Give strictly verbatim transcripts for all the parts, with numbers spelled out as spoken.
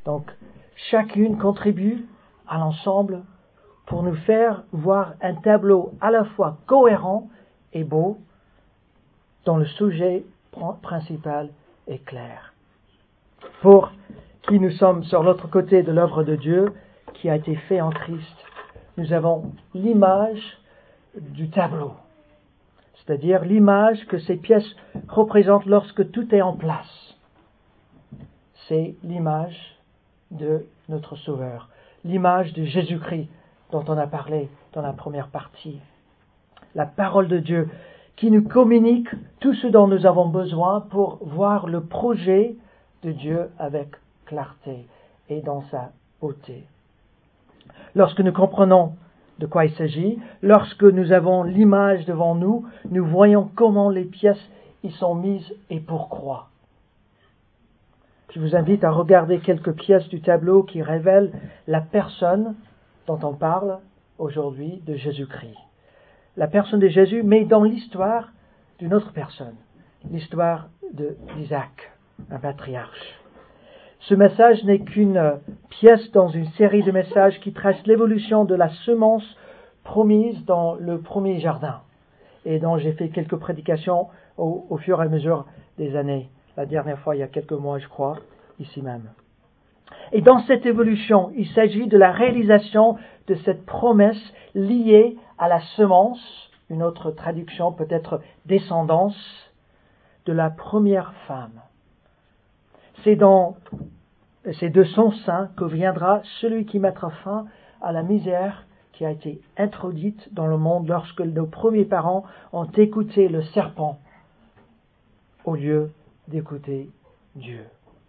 Donc, chacune contribue à l'ensemble pour nous faire voir un tableau à la fois cohérent et beau, dont le sujet principal est clair. Pour qui nous sommes sur l'autre côté de l'œuvre de Dieu, qui a été fait en Christ, nous avons l'image du tableau, c'est-à-dire l'image que ces pièces représentent lorsque tout est en place. C'est l'image de notre Sauveur, l'image de Jésus-Christ dont on a parlé dans la première partie. La parole de Dieu qui nous communique tout ce dont nous avons besoin pour voir le projet de Dieu avec clarté et dans sa beauté. Lorsque nous comprenons de quoi il s'agit, lorsque nous avons l'image devant nous, nous voyons comment les pièces y sont mises et pourquoi. Je vous invite à regarder quelques pièces du tableau qui révèlent la personne dont on parle aujourd'hui, de Jésus-Christ. La personne de Jésus, mais dans l'histoire d'une autre personne, l'histoire d'Isaac, un patriarche. Ce message n'est qu'une pièce dans une série de messages qui trace l'évolution de la semence promise dans le premier jardin, et dont j'ai fait quelques prédications au, au fur et à mesure des années. La dernière fois, il y a quelques mois, je crois, ici même. Et dans cette évolution, il s'agit de la réalisation de cette promesse liée à la semence, une autre traduction peut-être descendance, de la première femme. C'est dans, c'est de son sein que viendra celui qui mettra fin à la misère qui a été introduite dans le monde lorsque nos premiers parents ont écouté le serpent au lieu d'écouter Dieu.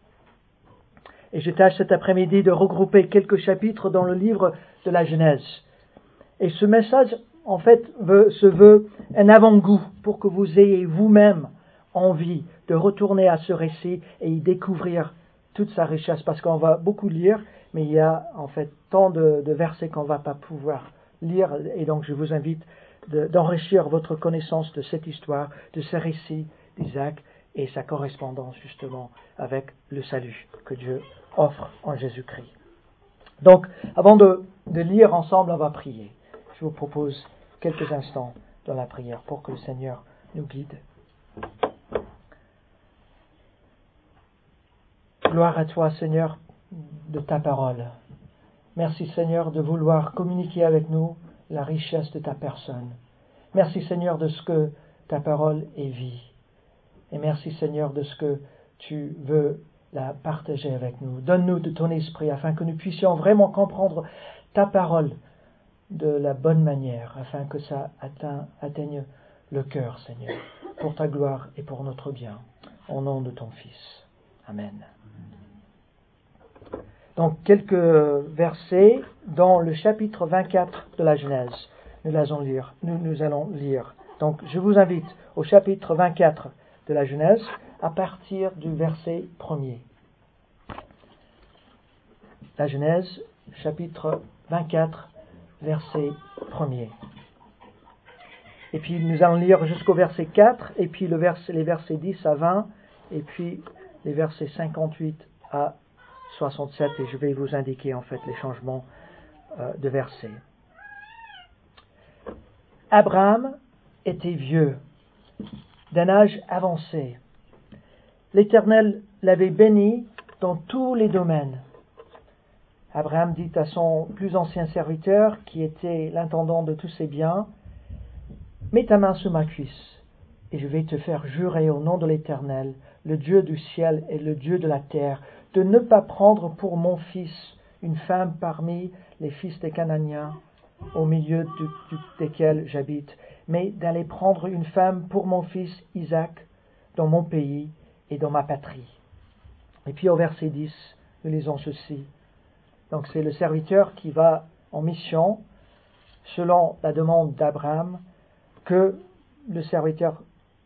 Et je tâche cet après-midi de regrouper quelques chapitres dans le livre de la Genèse. Et ce message, en fait, veut, se veut un avant-goût pour que vous ayez vous-même envie de retourner à ce récit et y découvrir toute sa richesse. Parce qu'on va beaucoup lire, mais il y a en fait tant de, de versets qu'on ne va pas pouvoir lire. Et donc je vous invite de, d'enrichir votre connaissance de cette histoire, de ce récit d'Isaac et sa correspondance justement avec le salut que Dieu offre en Jésus-Christ. Donc, avant de, de lire ensemble, on va prier. Je vous propose quelques instants dans la prière pour que le Seigneur nous guide. Gloire à toi, Seigneur, de ta parole. Merci, Seigneur, de vouloir communiquer avec nous la richesse de ta personne. Merci, Seigneur, de ce que ta parole est vie. Et merci, Seigneur, de ce que tu veux la partager avec nous. Donne-nous de ton esprit afin que nous puissions vraiment comprendre ta parole de la bonne manière, afin que ça atteint, atteigne le cœur, Seigneur, pour ta gloire et pour notre bien. Au nom de ton Fils. Amen. Donc, quelques versets dans le chapitre vingt-quatre de la Genèse. Nous allons lire. Nous, nous allons lire. Donc, je vous invite au chapitre vingt-quatre de la Genèse à partir du verset premier. La Genèse, chapitre vingt-quatre, verset premier. Et puis nous allons lire jusqu'au verset quatre, et puis le verset, les versets dix à vingt, et puis les versets cinquante-huit à soixante-sept, et je vais vous indiquer en fait les changements euh, de versets. Abraham était vieux, d'un âge avancé. L'Éternel l'avait béni dans tous les domaines. Abraham dit à son plus ancien serviteur, qui était l'intendant de tous ses biens, « Mets ta main sur ma cuisse, et je vais te faire jurer au nom de l'Éternel, le Dieu du ciel et le Dieu de la terre, de ne pas prendre pour mon fils une femme parmi les fils des Cananéens, au milieu du, du, desquels j'habite, mais d'aller prendre une femme pour mon fils Isaac dans mon pays et dans ma patrie. » Et puis au verset dix, nous lisons ceci. Donc c'est le serviteur qui va en mission, selon la demande d'Abraham, que le serviteur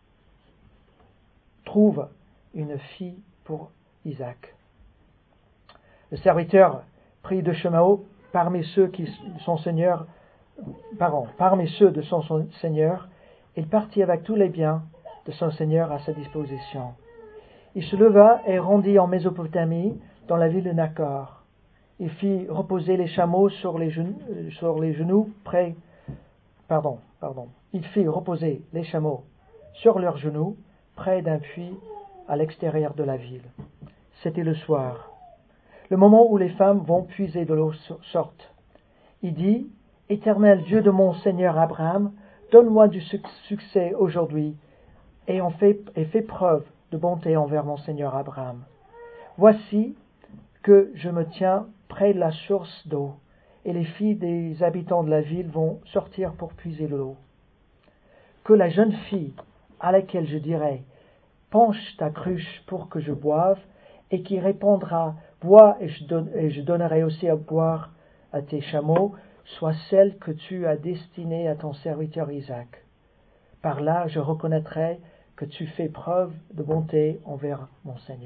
trouve une fille pour Isaac. Le serviteur prit de chemin parmi ceux qui sont seigneurs, pardon, parmi ceux de son, son seigneur, il partit avec tous les biens de son seigneur à sa disposition. Il se leva et rendit en Mésopotamie, dans la ville de Nacor. Il fit reposer les chameaux sur les genoux, sur les genoux près, pardon, pardon. Il fit reposer les chameaux sur leurs genoux près d'un puits à l'extérieur de la ville. C'était le soir, le moment où les femmes vont puiser de l'eau sorte. Il dit, « Éternel Dieu de mon Seigneur Abraham, donne-moi du succès aujourd'hui et, en fait, et fais preuve de bonté envers mon Seigneur Abraham. Voici que je me tiens près de la source d'eau, et les filles des habitants de la ville vont sortir pour puiser de l'eau. Que la jeune fille à laquelle je dirai, penche ta cruche pour que je boive, et qui répondra, bois et je, donne, et je donnerai aussi à boire à tes chameaux, soit celle que tu as destinée à ton serviteur Isaac. Par là, je reconnaîtrai que tu fais preuve de bonté envers mon Seigneur. »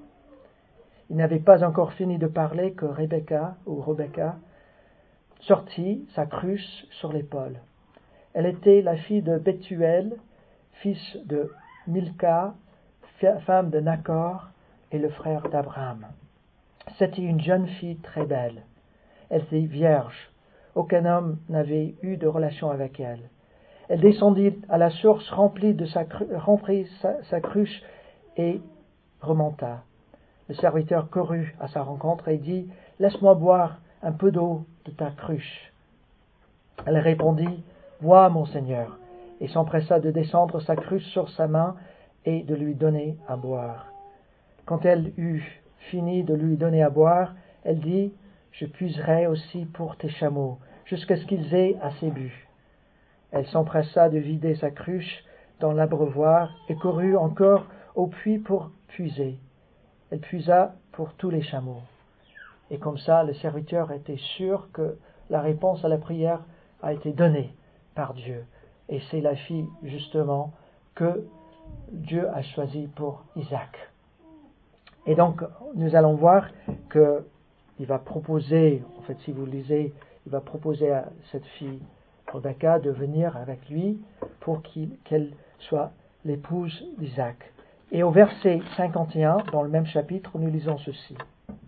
Il n'avait pas encore fini de parler que Rebecca, ou Rebecca, sortit sa cruche sur l'épaule. Elle était la fille de Bethuel, fils de Milca, femme de Nacor, et le frère d'Abraham. C'était une jeune fille très belle. Elle était vierge. Aucun homme n'avait eu de relation avec elle. Elle descendit à la source, remplit, de sa, remplit sa, sa cruche et remonta. Le serviteur courut à sa rencontre et dit, « Laisse-moi boire un peu d'eau de ta cruche. » Elle répondit, « Bois, mon Seigneur. » et s'empressa de descendre sa cruche sur sa main et de lui donner à boire. Quand elle eut fini de lui donner à boire, elle dit, « Je puiserai aussi pour tes chameaux, jusqu'à ce qu'ils aient assez bu. » Elle s'empressa de vider sa cruche dans l'abreuvoir et courut encore au puits pour puiser. Elle puisa pour tous les chameaux. Et comme ça, le serviteur était sûr que la réponse à la prière a été donnée par Dieu. Et c'est la fille, justement, que Dieu a choisie pour Isaac. Et donc, nous allons voir qu'il va proposer, en fait, si vous lisez, il va proposer à cette fille, Rebecca, de venir avec lui pour qu'il, qu'elle soit l'épouse d'Isaac. Et au verset cinquante et un, dans le même chapitre, nous lisons ceci.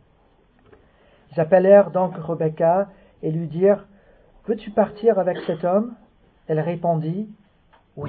Ils appelèrent donc Rebecca et lui dirent, « Veux-tu partir avec cet homme ?» Elle répondit, « Oui. »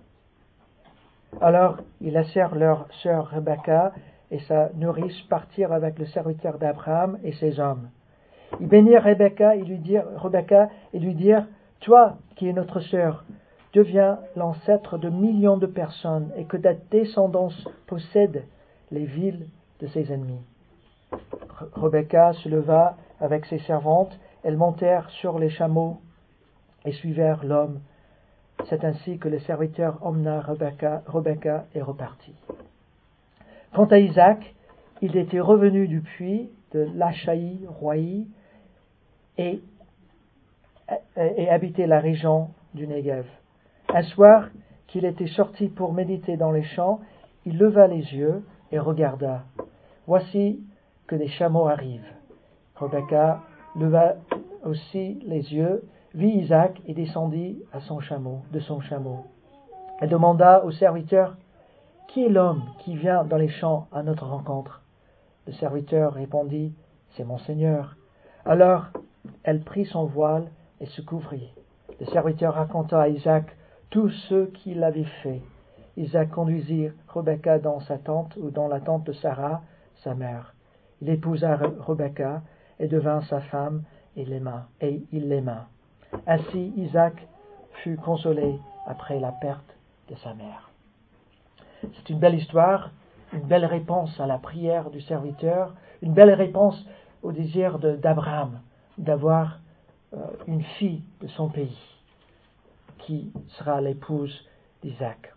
Alors ils laissèrent leur sœur Rebecca et sa nourrice partir avec le serviteur d'Abraham et ses hommes. Ils bénirent Rebecca et lui dirent, Rebecca et lui dirent, « Toi qui es notre sœur, deviens l'ancêtre de millions de personnes et que ta descendance possède les villes de ses ennemis. » Rebecca se leva avec ses servantes, elles montèrent sur les chameaux et suivirent l'homme. C'est ainsi que le serviteur emmena Rebecca, Rebecca et repartit. Quant à Isaac, il était revenu du puits de Lachaï, Roï, et, et, et habitait la région du Négev. Un soir qu'il était sorti pour méditer dans les champs, il leva les yeux et regarda. Voici que des chameaux arrivent. Rebecca leva aussi les yeux, vit Isaac et descendit à son chameau, de son chameau. Elle demanda au serviteur, « Qui est l'homme qui vient dans les champs à notre rencontre ?» Le serviteur répondit, « C'est mon Seigneur. » Alors elle prit son voile et se couvrit. Le serviteur raconta à Isaac tout ce qu'il avait fait. Isaac conduisit Rebecca dans sa tente ou dans la tente de Sarah, sa mère. Il épousa Rebecca et devint sa femme et l'aima, et il l'aima. Ainsi Isaac fut consolé après la perte de sa mère. C'est une belle histoire, une belle réponse à la prière du serviteur, une belle réponse au désir de, d'Abraham d'avoir euh, une fille de son pays qui sera l'épouse d'Isaac.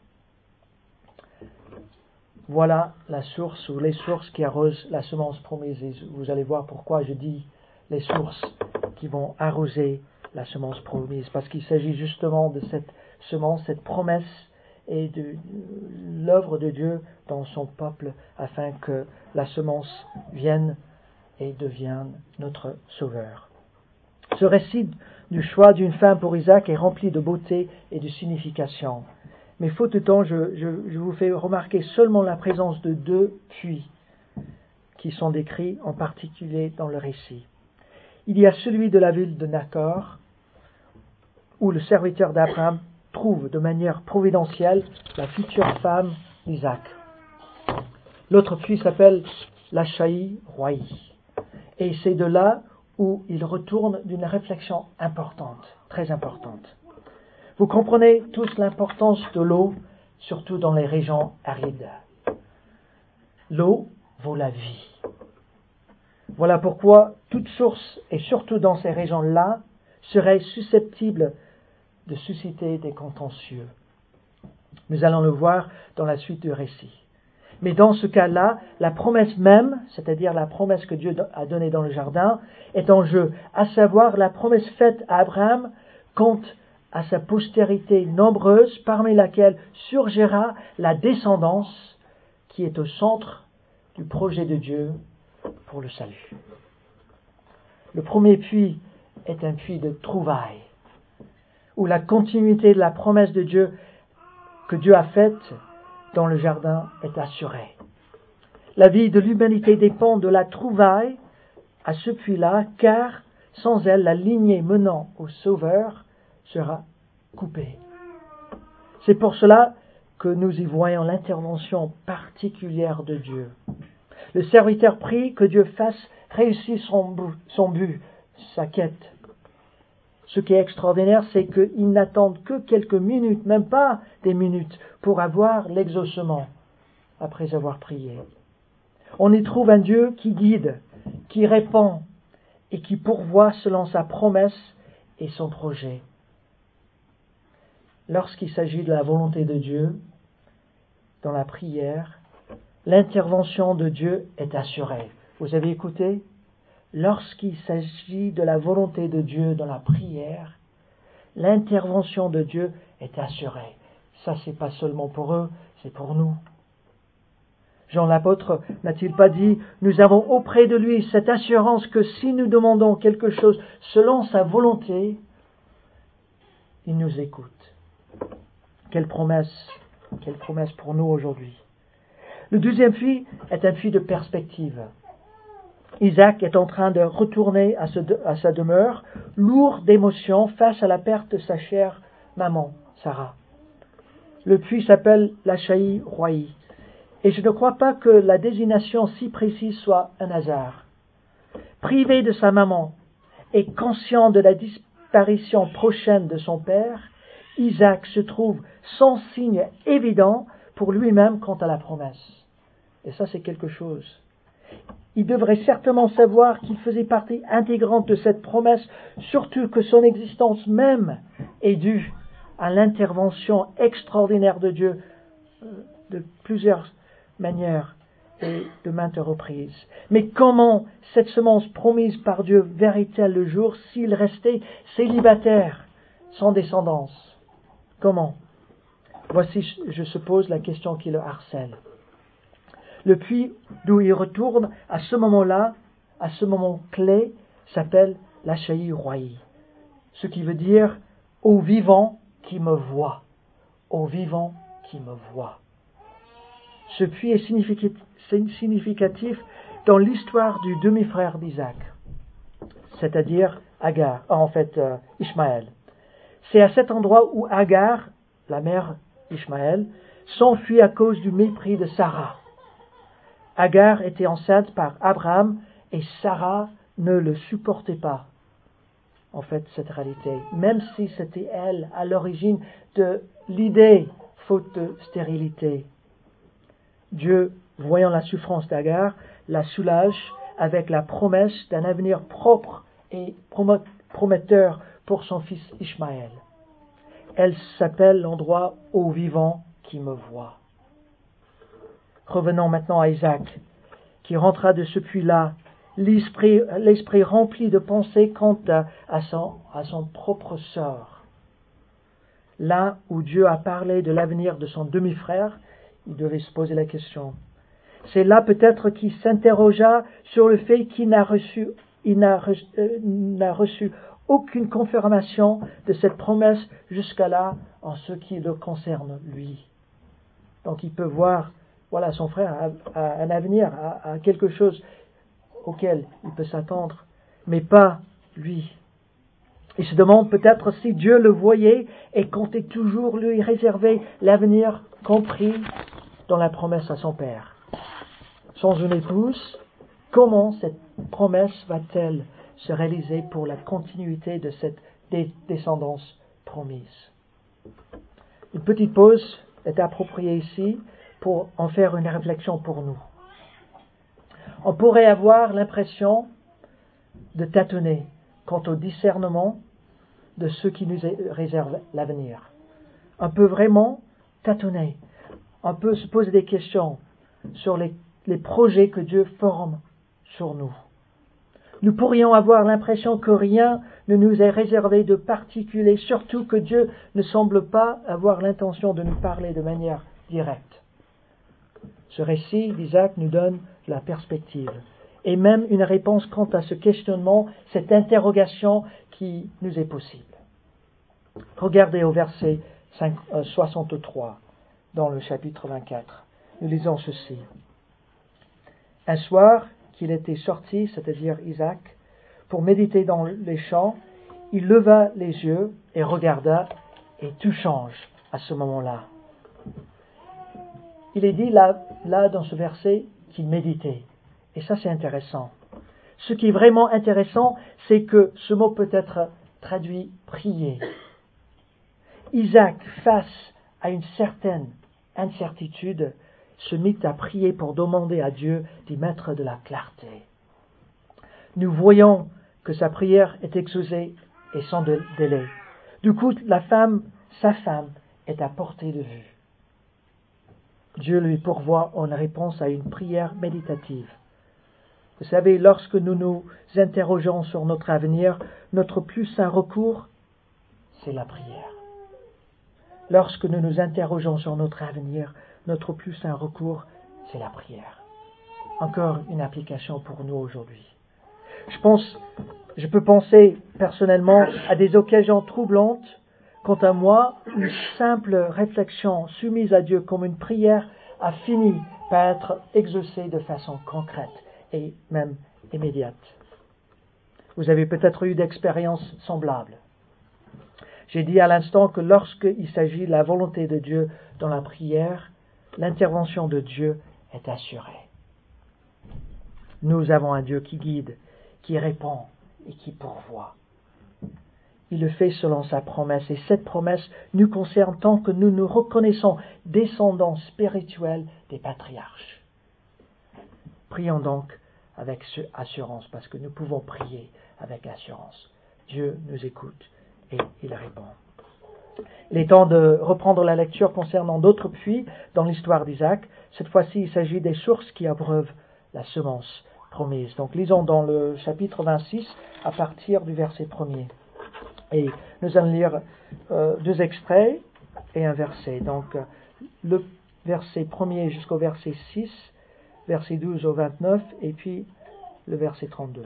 Voilà la source ou les sources qui arrosent la semence promise. Et vous allez voir pourquoi je dis les sources qui vont arroser la semence promise. Parce qu'il s'agit justement de cette semence, cette promesse et de l'œuvre de Dieu dans son peuple afin que la semence vienne et devienne notre sauveur. Ce récit du choix d'une femme pour Isaac est rempli de beauté et de signification. Mais faute de temps, je, je, je vous fais remarquer seulement la présence de deux puits qui sont décrits en particulier dans le récit. Il y a celui de la ville de Nachor, où le serviteur d'Abraham trouve de manière providentielle la future femme d'Isaac. L'autre puits s'appelle Lachaï-Roi. Et c'est de là où il retourne d'une réflexion importante, très importante. Vous comprenez tous l'importance de l'eau, surtout dans les régions arides. L'eau vaut la vie. Voilà pourquoi toute source, et surtout dans ces régions-là, serait susceptible de susciter des contentieux. Nous allons le voir dans la suite du récit. Mais dans ce cas-là, la promesse même, c'est-à-dire la promesse que Dieu a donnée dans le jardin, est en jeu, à savoir la promesse faite à Abraham quant à sa postérité nombreuse, parmi laquelle surgira la descendance qui est au centre du projet de Dieu pour le salut. Le premier puits est un puits de trouvailles, où la continuité de la promesse de Dieu que Dieu a faite dans le jardin est assurée. La vie de l'humanité dépend de la trouvaille à ce puits-là, car sans elle, la lignée menant au Sauveur sera coupée. C'est pour cela que nous y voyons l'intervention particulière de Dieu. Le serviteur prie que Dieu fasse réussir son but, son but, sa quête. Ce qui est extraordinaire, c'est qu'ils n'attendent que quelques minutes, même pas des minutes, pour avoir l'exaucement, après avoir prié. On y trouve un Dieu qui guide, qui répond et qui pourvoit selon sa promesse et son projet. Lorsqu'il s'agit de la volonté de Dieu, dans la prière, l'intervention de Dieu est assurée. Vous avez écouté ? Lorsqu'il s'agit de la volonté de Dieu dans la prière, l'intervention de Dieu est assurée. Ça, c'est pas seulement pour eux, c'est pour nous. Jean l'apôtre n'a-t-il pas dit, nous avons auprès de lui cette assurance que si nous demandons quelque chose selon sa volonté, il nous écoute. Quelle promesse, quelle promesse pour nous aujourd'hui. Le deuxième puits est un puits de perspective. Isaac est en train de retourner à, ce, à sa demeure, lourd d'émotions face à la perte de sa chère maman, Sarah. Le puits s'appelle Lachaï-Roi. Et je ne crois pas que la désignation si précise soit un hasard. Privé de sa maman et conscient de la disparition prochaine de son père, Isaac se trouve sans signe évident pour lui-même quant à la promesse. Et ça, c'est quelque chose. Il devrait certainement savoir qu'il faisait partie intégrante de cette promesse, surtout que son existence même est due à l'intervention extraordinaire de Dieu de plusieurs manières et de maintes reprises. Mais comment cette semence promise par Dieu verrait-elle le jour s'il restait célibataire, sans descendance ? Comment ? Voici, je suppose, la question qui le harcèle. Le puits d'où il retourne à ce moment-là, à ce moment clé, s'appelle Lachaï-Roi, ce qui veut dire « au vivant qui me voit ». Au vivant qui me voit. Ce puits est significatif dans l'histoire du demi-frère d'Isaac, c'est-à-dire Agar, en fait euh, Ishmaël. C'est à cet endroit où Agar, la mère d'Ishmaël, s'enfuit à cause du mépris de Sarah. Agar était enceinte par Abraham et Sarah ne le supportait pas, en fait, cette réalité, même si c'était elle à l'origine de l'idée, faute de stérilité. Dieu, voyant la souffrance d'Agar, la soulage avec la promesse d'un avenir propre et prometteur pour son fils Ishmaël. Elle s'appelle l'endroit au vivant qui me voit. Revenons maintenant à Isaac, qui rentra de ce puits-là, l'esprit, l'esprit rempli de pensées quant à, à, son, à son propre sort. Là où Dieu a parlé de l'avenir de son demi-frère, il devait se poser la question. C'est là peut-être qu'il s'interrogea sur le fait qu'il n'a reçu, il n'a reçu, euh, n'a reçu aucune confirmation de cette promesse jusqu'à là en ce qui le concerne lui. Donc il peut voir voilà, son frère a, a un avenir, a, a quelque chose auquel il peut s'attendre, mais pas lui. Il se demande peut-être si Dieu le voyait et comptait toujours lui réserver l'avenir compris dans la promesse à son père. Sans une épouse, comment cette promesse va-t-elle se réaliser pour la continuité de cette descendance promise? Une petite pause est appropriée ici pour en faire une réflexion pour nous. On pourrait avoir l'impression de tâtonner quant au discernement de ceux qui nous réservent l'avenir. On peut vraiment tâtonner. On peut se poser des questions sur les, les projets que Dieu forme sur nous. Nous pourrions avoir l'impression que rien ne nous est réservé de particulier, surtout que Dieu ne semble pas avoir l'intention de nous parler de manière directe. Ce récit d'Isaac nous donne la perspective et même une réponse quant à ce questionnement, cette interrogation qui nous est possible. Regardez au verset soixante-trois dans le chapitre vingt-quatre. Nous lisons ceci. Un soir qu'il était sorti, c'est-à-dire Isaac, pour méditer dans les champs, il leva les yeux et regarda, et tout change à ce moment-là. Il est dit là, là dans ce verset qu'il méditait. Et ça, c'est intéressant. Ce qui est vraiment intéressant, c'est que ce mot peut être traduit prier. Isaac, face à une certaine incertitude, se mit à prier pour demander à Dieu d'y mettre de la clarté. Nous voyons que sa prière est exaucée et sans délai. Du coup, la femme, sa femme, est à portée de vue. Dieu lui pourvoit en réponse à une prière méditative. Vous savez, lorsque nous nous interrogeons sur notre avenir, notre plus saint recours, c'est la prière. Lorsque nous nous interrogeons sur notre avenir, notre plus saint recours, c'est la prière. Encore une application pour nous aujourd'hui. Je pense, je peux penser personnellement à des occasions troublantes. Quant à moi, une simple réflexion soumise à Dieu comme une prière a fini par être exaucée de façon concrète et même immédiate. Vous avez peut-être eu d'expériences semblables. J'ai dit à l'instant que lorsqu'il s'agit de la volonté de Dieu dans la prière, l'intervention de Dieu est assurée. Nous avons un Dieu qui guide, qui répond et qui pourvoit. Il le fait selon sa promesse, et cette promesse nous concerne tant que nous nous reconnaissons descendants spirituels des patriarches. Prions donc avec assurance, parce que nous pouvons prier avec assurance. Dieu nous écoute et il répond. Il est temps de reprendre la lecture concernant d'autres puits dans l'histoire d'Isaac. Cette fois-ci, il s'agit des sources qui abreuvent la semence promise. Donc lisons dans le chapitre vingt-six à partir du verset premier. Et nous allons lire euh, deux extraits et un verset. Donc le verset premier jusqu'au verset six, verset douze au vingt-neuf, et puis le verset trente-deux.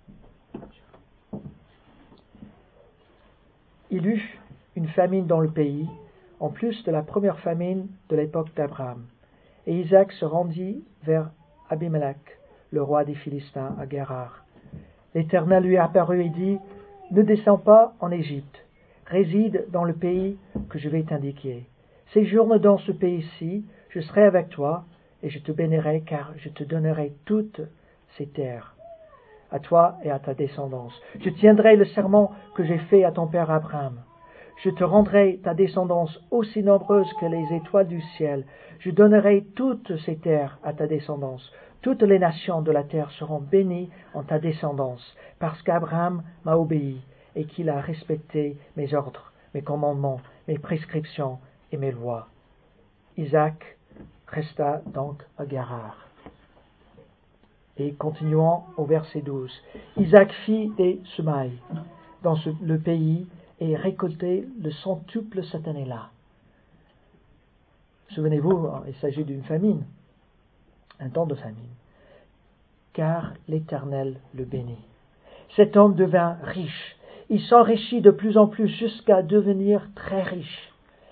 Il eut une famine dans le pays, en plus de la première famine de l'époque d'Abraham. Et Isaac se rendit vers Abimelech, le roi des Philistins, à Guérar. L'Éternel lui apparut et dit, « Ne descends pas en Égypte, réside dans le pays que je vais t'indiquer. Séjourne dans ce pays-ci, je serai avec toi, et je te bénirai, car je te donnerai toutes ces terres, à toi et à ta descendance. Je tiendrai le serment que j'ai fait à ton père Abraham. Je te rendrai ta descendance aussi nombreuse que les étoiles du ciel. Je donnerai toutes ces terres à ta descendance. Toutes les nations de la terre seront bénies en ta descendance, parce qu'Abraham m'a obéi et qu'il a respecté mes ordres, mes commandements, mes prescriptions et mes lois. » Isaac resta donc à Guérar. Et continuons au verset douze. Isaac fit des semailles dans ce, le pays et récoltait le centuple cette année-là. Souvenez-vous, il s'agit d'une famine, un temps de famine. Car l'Éternel le bénit. Cet homme devint riche. Il s'enrichit de plus en plus jusqu'à devenir très riche.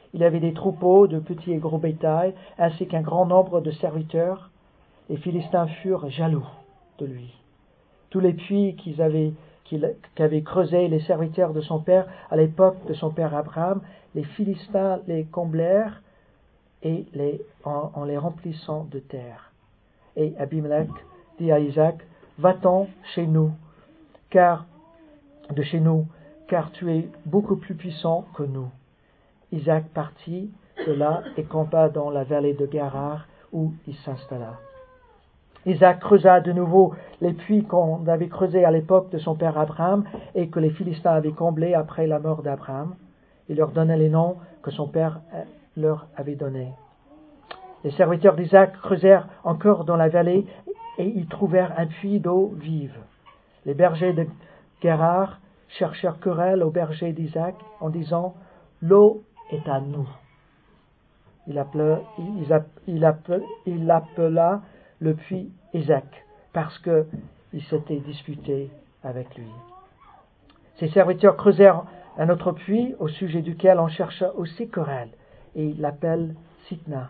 Il avait des troupeaux de petits et gros bétail, ainsi qu'un grand nombre de serviteurs. Les Philistins furent jaloux de lui. Tous les puits qu'ils avaient, qu'il, qu'avaient creusés les serviteurs de son père à l'époque de son père Abraham, les Philistins les comblèrent et les, en, en les remplissant de terre. Et Abimelech dit à Isaac, va-t'en chez nous, car de chez nous, car tu es beaucoup plus puissant que nous. Isaac partit de là et campa dans la vallée de Guérar, où il s'installa. Isaac creusa de nouveau les puits qu'on avait creusés à l'époque de son père Abraham et que les Philistins avaient comblés après la mort d'Abraham. Il leur donna les noms que son père leur avait donnés. Les serviteurs d'Isaac creusèrent encore dans la vallée et y trouvèrent un puits d'eau vive. Les bergers de Guérar cherchèrent querelle aux bergers d'Isaac en disant « L'eau est à nous ». Il appela, il, il, appela, il appela le puits Isaac parce qu'il s'était disputé avec lui. Ses serviteurs creusèrent un autre puits au sujet duquel on chercha aussi querelle et il l'appelle Sitna,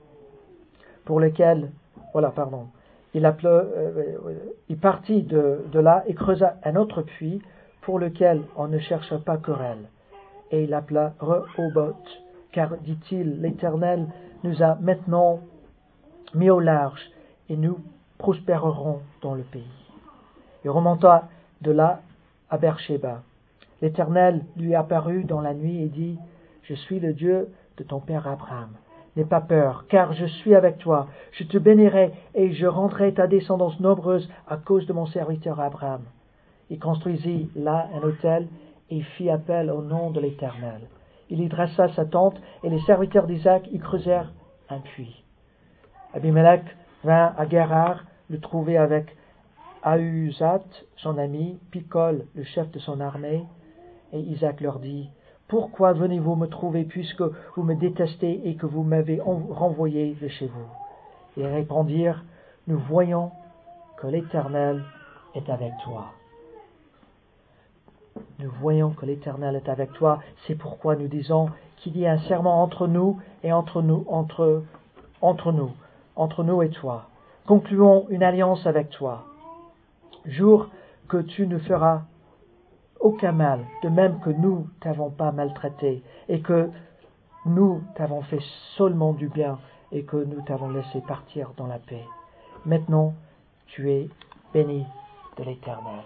pour lequel, voilà, pardon, il, appela, euh, il partit de, de là et creusa un autre puits pour lequel on ne chercha pas querelle. Et il l'appela Rehoboth, car, dit-il, l'Éternel nous a maintenant mis au large et nous prospérerons dans le pays. Il remonta de là à Beersheba. L'Éternel lui apparut dans la nuit et dit, je suis le Dieu de ton père Abraham. N'aie pas peur, car je suis avec toi. Je te bénirai et je rendrai ta descendance nombreuse à cause de mon serviteur Abraham. Il construisit là un autel et fit appel au nom de l'Éternel. Il y dressa sa tente et les serviteurs d'Isaac y creusèrent un puits. Abimelech vint à Guérar le trouver avec Ahuzat, son ami, Picol, le chef de son armée, et Isaac leur dit, « Pourquoi venez-vous me trouver puisque vous me détestez et que vous m'avez renvoyé de chez vous ?» Ils répondirent, « Nous voyons que l'Éternel est avec toi. » Nous voyons que l'Éternel est avec toi, c'est pourquoi nous disons qu'il y a un serment entre nous et entre nous, entre, entre nous, entre nous et toi. Concluons une alliance avec toi. Jure que tu ne feras aucun mal, de même que nous t'avons pas maltraité, et que nous t'avons fait seulement du bien, et que nous t'avons laissé partir dans la paix. Maintenant, tu es béni de l'Éternel.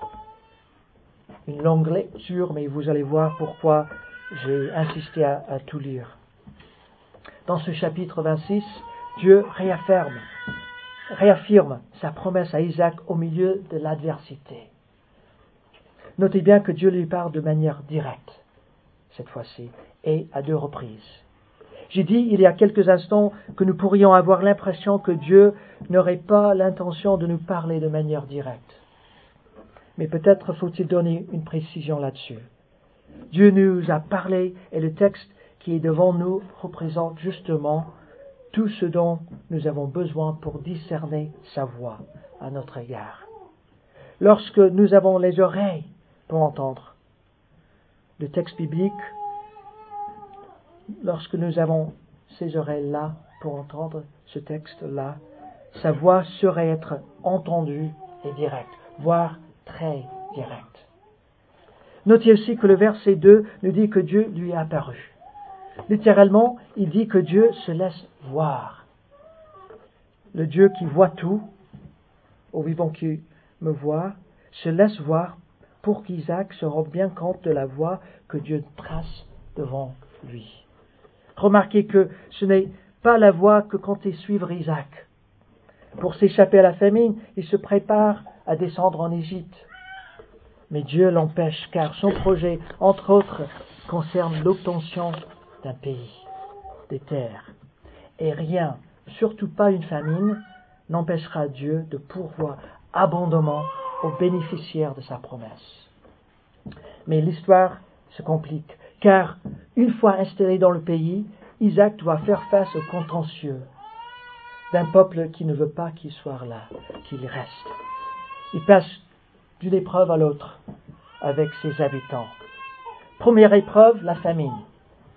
Une longue lecture, mais vous allez voir pourquoi j'ai insisté à, à tout lire. Dans ce chapitre vingt-six, Dieu réaffirme, réaffirme sa promesse à Isaac au milieu de l'adversité. Notez bien que Dieu lui parle de manière directe, cette fois-ci, et à deux reprises. J'ai dit il y a quelques instants que nous pourrions avoir l'impression que Dieu n'aurait pas l'intention de nous parler de manière directe. Mais peut-être faut-il donner une précision là-dessus. Dieu nous a parlé et le texte qui est devant nous représente justement tout ce dont nous avons besoin pour discerner sa voix à notre égard. Lorsque nous avons les oreilles pour entendre le texte biblique, lorsque nous avons ces oreilles-là pour entendre ce texte-là, sa voix saurait être entendue et directe, voire très directe. Notez aussi que le verset deux nous dit que Dieu lui est apparu. Littéralement, il dit que Dieu se laisse voir. Le Dieu qui voit tout, au vivant qui me voit, se laisse voir pour qu'Isaac se rende bien compte de la voie que Dieu trace devant lui. Remarquez que ce n'est pas la voie que comptait suivre Isaac. Pour s'échapper à la famine, il se prépare à descendre en Égypte. Mais Dieu l'empêche car son projet, entre autres, concerne l'obtention d'un pays, des terres. Et rien, surtout pas une famine, n'empêchera Dieu de pourvoir abondamment aux bénéficiaires de sa promesse. Mais l'histoire se complique, car une fois installé dans le pays, Isaac doit faire face au contentieux d'un peuple qui ne veut pas qu'il soit là, qu'il reste. Il passe d'une épreuve à l'autre avec ses habitants. Première épreuve, la famine.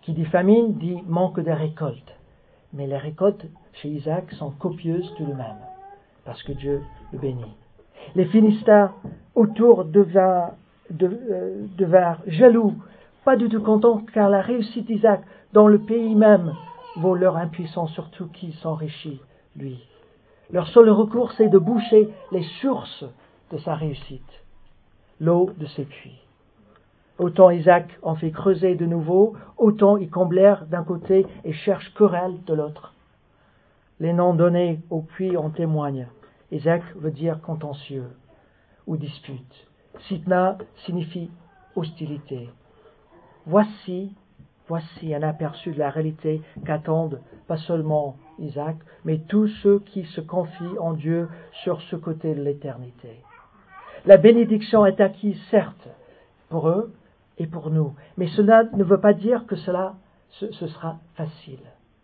Qui dit famine dit manque de récolte. Mais les récoltes chez Isaac sont copieuses tout de même, parce que Dieu le bénit. Les Philistins autour devinrent, de, devinrent jaloux, pas du tout contents, car la réussite d'Isaac dans le pays même vaut leur impuissance, surtout qui s'enrichit, lui. Leur seul recours, c'est de boucher les sources de sa réussite, l'eau de ses puits. Autant Isaac en fait creuser de nouveau, autant ils comblèrent d'un côté et cherchent querelle de l'autre. Les noms donnés au puits en témoignent. Isaac veut dire contentieux ou dispute. Sitna signifie hostilité. Voici, voici un aperçu de la réalité qu'attendent pas seulement Isaac, mais tous ceux qui se confient en Dieu sur ce côté de l'éternité. La bénédiction est acquise, certes, pour eux et pour nous, mais cela ne veut pas dire que cela ce, ce sera facile.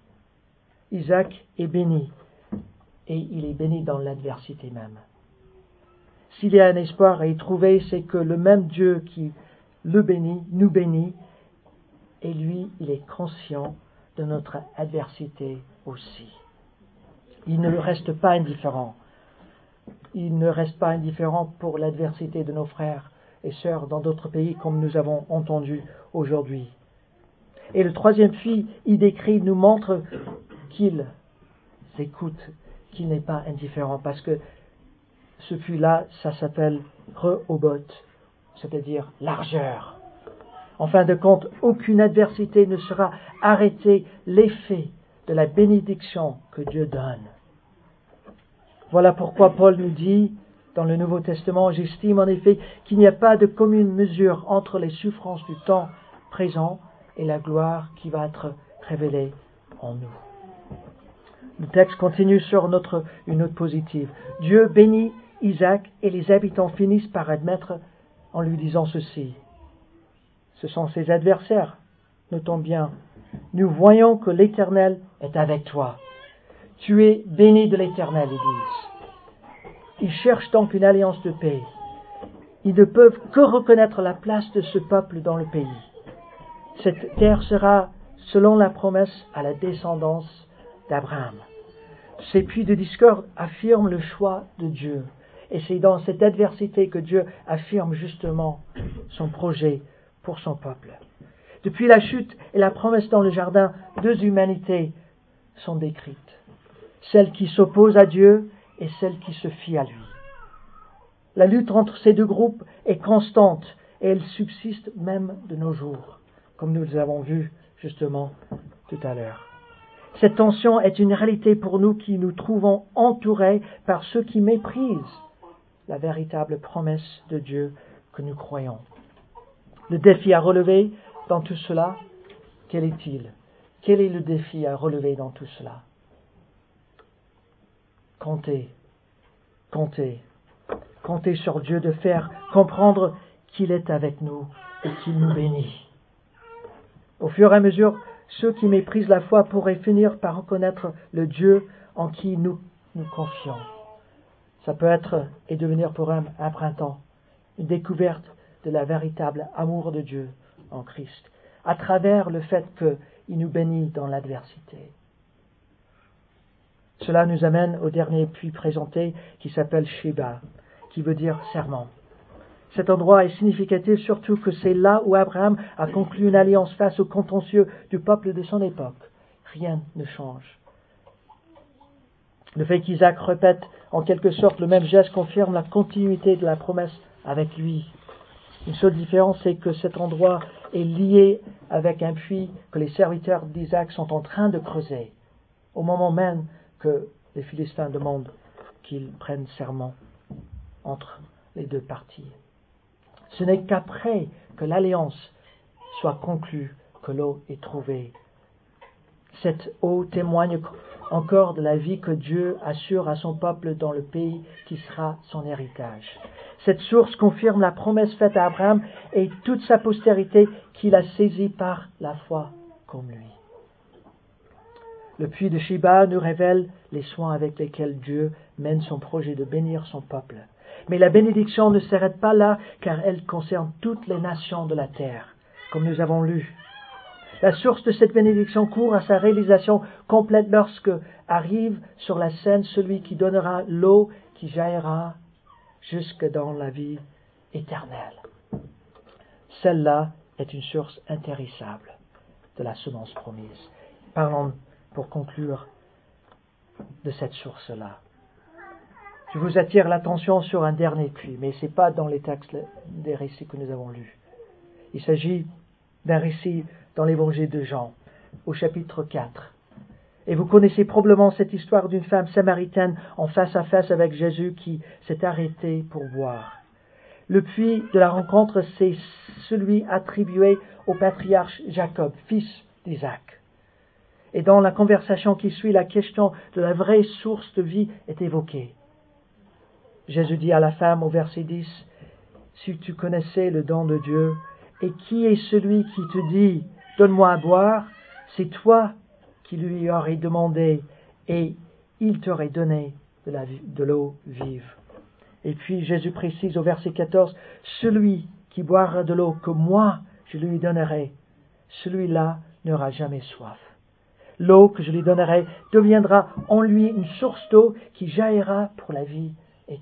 Isaac est béni, et il est béni dans l'adversité même. S'il y a un espoir à y trouver, c'est que le même Dieu qui le bénit, nous bénit, et lui, il est conscient de notre adversité aussi. Il ne reste pas indifférent. Il ne reste pas indifférent pour l'adversité de nos frères et sœurs dans d'autres pays, comme nous avons entendu aujourd'hui. Et le troisième puits, il décrit, nous montre qu'il écoute, qu'il n'est pas indifférent, parce que ce puits-là, ça s'appelle Rehoboth, c'est-à-dire largeur. En fin de compte, aucune adversité ne sera arrêtée l'effet de la bénédiction que Dieu donne. Voilà pourquoi Paul nous dit dans le Nouveau Testament, j'estime en effet qu'il n'y a pas de commune mesure entre les souffrances du temps présent et la gloire qui va être révélée en nous. Le texte continue sur notre, une note positive. Dieu bénit Isaac et les habitants finissent par admettre en lui disant ceci. Ce sont ses adversaires. Notons bien. Nous voyons que l'Éternel est avec toi. Tu es béni de l'Éternel, ils disent. Ils cherchent donc une alliance de paix. Ils ne peuvent que reconnaître la place de ce peuple dans le pays. Cette terre sera, selon la promesse, à la descendance d'Abraham. Ces puits de discorde affirment le choix de Dieu. Et c'est dans cette adversité que Dieu affirme justement son projet pour son peuple. Depuis la chute et la promesse dans le jardin, deux humanités sont décrites. Celle qui s'oppose à Dieu et celle qui se fie à lui. La lutte entre ces deux groupes est constante et elle subsiste même de nos jours, comme nous l'avons vu justement tout à l'heure. Cette tension est une réalité pour nous qui nous trouvons entourés par ceux qui méprisent la véritable promesse de Dieu que nous croyons. Le défi à relever dans tout cela, quel est-il? Quel est le défi à relever dans tout cela? Comptez, comptez, comptez sur Dieu de faire comprendre qu'il est avec nous et qu'il nous bénit. Au fur et à mesure, ceux qui méprisent la foi pourraient finir par reconnaître le Dieu en qui nous nous confions. Ça peut être et devenir pour eux un printemps, une découverte de la véritable amour de Dieu en Christ, à travers le fait qu'il nous bénit dans l'adversité. Cela nous amène au dernier puits présenté qui s'appelle Sheba, qui veut dire serment. Cet endroit est significatif surtout que c'est là où Abraham a conclu une alliance face au contentieux du peuple de son époque. Rien ne change. Le fait qu'Isaac répète en quelque sorte le même geste confirme la continuité de la promesse avec lui. Une seule différence, c'est que cet endroit est lié avec un puits que les serviteurs d'Isaac sont en train de creuser, au moment même que les Philistins demandent qu'ils prennent serment entre les deux parties. Ce n'est qu'après que l'alliance soit conclue que l'eau est trouvée. Cette eau témoigne encore de la vie que Dieu assure à son peuple dans le pays qui sera son héritage. Cette source confirme la promesse faite à Abraham et toute sa postérité qu'il a saisie par la foi comme lui. Le puits de Sheba nous révèle les soins avec lesquels Dieu mène son projet de bénir son peuple. Mais la bénédiction ne s'arrête pas là, car elle concerne toutes les nations de la terre, comme nous avons lu. La source de cette bénédiction court à sa réalisation complète lorsque arrive sur la scène celui qui donnera l'eau qui jaillira jusque dans la vie éternelle. Celle-là est une source intarissable de la semence promise. Parlons pour conclure de cette source-là. Je vous attire l'attention sur un dernier puits, mais ce n'est pas dans les textes des récits que nous avons lus. Il s'agit d'un récit dans l'évangile de Jean, au chapitre quatre. Et vous connaissez probablement cette histoire d'une femme samaritaine en face à face avec Jésus qui s'est arrêtée pour boire. Le puits de la rencontre, c'est celui attribué au patriarche Jacob, fils d'Isaac. Et dans la conversation qui suit, la question de la vraie source de vie est évoquée. Jésus dit à la femme au verset dix, « Si tu connaissais le don de Dieu, et qui est celui qui te dit, donne-moi à boire, c'est toi qui lui aurais demandé, et il t'aurait donné de, la, de l'eau vive. » Et puis Jésus précise au verset quatorze, « Celui qui boira de l'eau que moi je lui donnerai, celui-là n'aura jamais soif. L'eau que je lui donnerai deviendra en lui une source d'eau qui jaillira pour la vie éternelle. »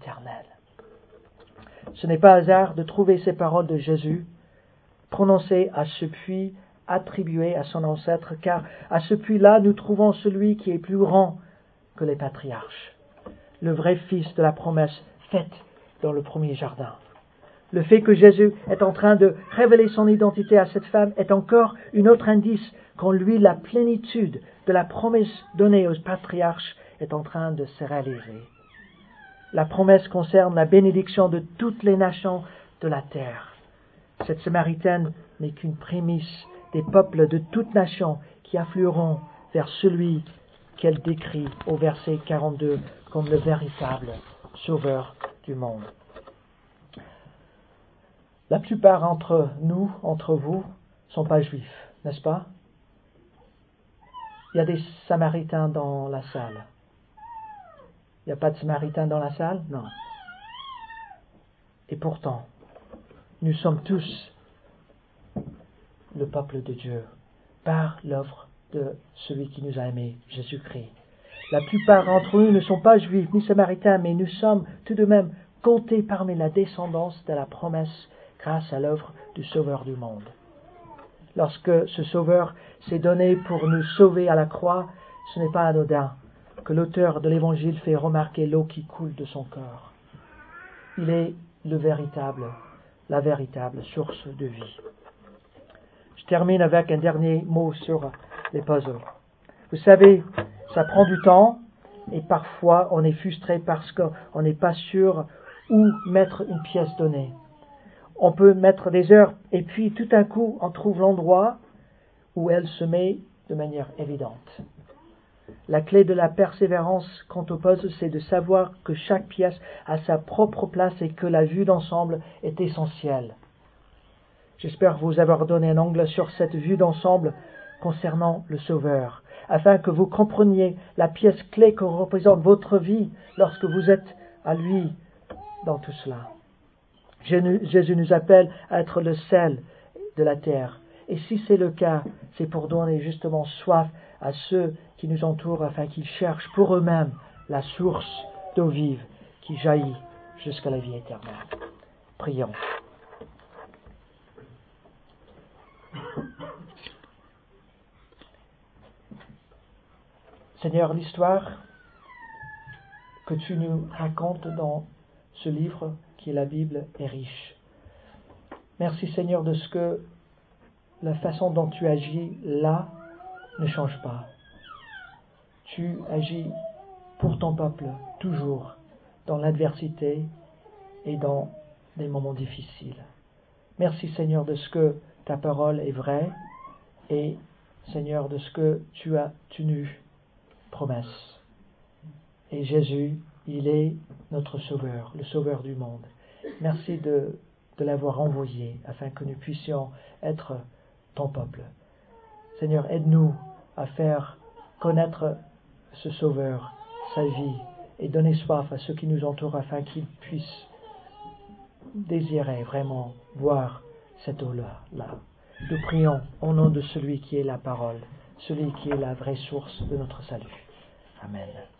Ce n'est pas hasard de trouver ces paroles de Jésus prononcées à ce puits attribué à son ancêtre, car à ce puits-là nous trouvons celui qui est plus grand que les patriarches, le vrai fils de la promesse faite dans le premier jardin. Le fait que Jésus est en train de révéler son identité à cette femme est encore un autre indice qu'en lui la plénitude de la promesse donnée aux patriarches est en train de se réaliser. La promesse concerne la bénédiction de toutes les nations de la terre. Cette Samaritaine n'est qu'une prémisse des peuples de toutes nations qui afflueront vers celui qu'elle décrit au verset quarante-deux comme le véritable sauveur du monde. La plupart d'entre nous, entre vous, ne sont pas juifs, n'est-ce pas? Il y a des Samaritains dans la salle. Il n'y a pas de Samaritains dans la salle? Non. Et pourtant, nous sommes tous le peuple de Dieu par l'œuvre de celui qui nous a aimés, Jésus-Christ. La plupart d'entre nous ne sont pas juifs ni samaritains, mais nous sommes tout de même comptés parmi la descendance de la promesse grâce à l'œuvre du Sauveur du monde. Lorsque ce Sauveur s'est donné pour nous sauver à la croix, ce n'est pas anodin que l'auteur de l'Évangile fait remarquer l'eau qui coule de son corps. Il est le véritable, la véritable source de vie. Je termine avec un dernier mot sur les puzzles. Vous savez, ça prend du temps et parfois on est frustré parce qu'on n'est pas sûr où mettre une pièce donnée. On peut mettre des heures et puis tout d'un coup on trouve l'endroit où elle se met de manière évidente. La clé de la persévérance quant au puzzle, c'est de savoir que chaque pièce a sa propre place et que la vue d'ensemble est essentielle. J'espère vous avoir donné un angle sur cette vue d'ensemble concernant le Sauveur, afin que vous compreniez la pièce clé que représente votre vie lorsque vous êtes à lui dans tout cela. Jésus nous appelle à être le sel de la terre. Et si c'est le cas, c'est pour donner justement soif à ceux qui nous entourent afin qu'ils cherchent pour eux-mêmes la source d'eau vive qui jaillit jusqu'à la vie éternelle. Prions. Seigneur, l'histoire que tu nous racontes dans ce livre qui est la Bible est riche. Merci Seigneur de ce que la façon dont tu agis là ne change pas. Tu agis pour ton peuple toujours dans l'adversité et dans des moments difficiles. Merci Seigneur de ce que ta parole est vraie et Seigneur de ce que tu as tenu promesse. Et Jésus, il est notre Sauveur, le Sauveur du monde. Merci de, de l'avoir envoyé afin que nous puissions être ton peuple. Seigneur, aide-nous à faire connaître ce Sauveur, sa vie, et donner soif à ceux qui nous entourent afin qu'ils puissent désirer vraiment voir cette eau-là. Là. Nous prions au nom de celui qui est la parole, celui qui est la vraie source de notre salut. Amen.